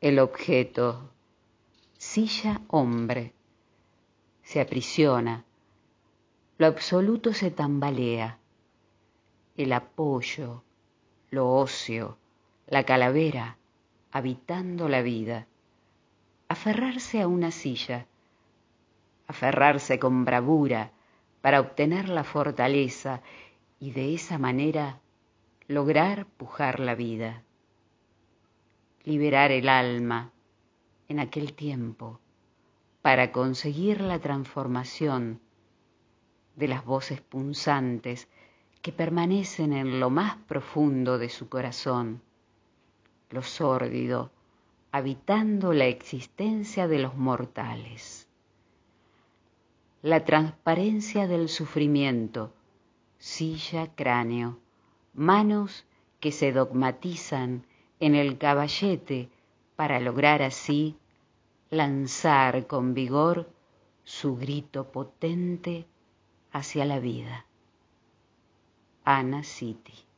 el objeto, silla hombre, se aprisiona, lo absoluto se tambalea, el apoyo, lo óseo, la calavera, habitando la vida. Aferrarse a una silla, aferrarse con bravura para obtener la fortaleza y de esa manera lograr pujar la vida. Liberar el alma en aquel tiempo para conseguir la transformación de las voces punzantes que permanecen en lo más profundo de su corazón, lo sórdido, habitando la existencia de los mortales. La transparencia del sufrimiento, silla cráneo, manos que se dogmatizan en el caballete para lograr así lanzar con vigor su grito potente hacia la vida. Anna City.